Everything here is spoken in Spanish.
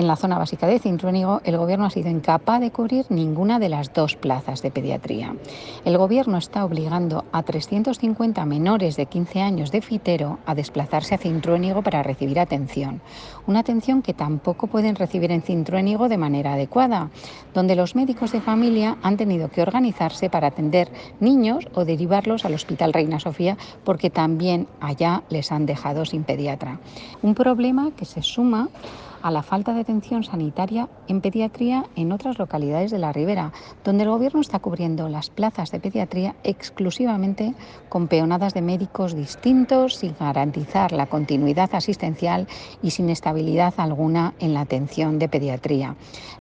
En la zona básica de Cintruénigo, el Gobierno ha sido incapaz de cubrir ninguna de las 2 plazas de pediatría. El Gobierno está obligando a 350 menores de 15 años de Fitero a desplazarse a Cintruénigo para recibir atención. Una atención que tampoco pueden recibir en Cintruénigo de manera adecuada, donde los médicos de familia han tenido que organizarse para atender niños o derivarlos al Hospital Reina Sofía porque también allá les han dejado sin pediatra. Un problema que se suma a la falta de atención sanitaria en pediatría en otras localidades de la Ribera, donde el Gobierno está cubriendo las plazas de pediatría exclusivamente con peonadas de médicos distintos, sin garantizar la continuidad asistencial y sin estabilidad alguna en la atención de pediatría.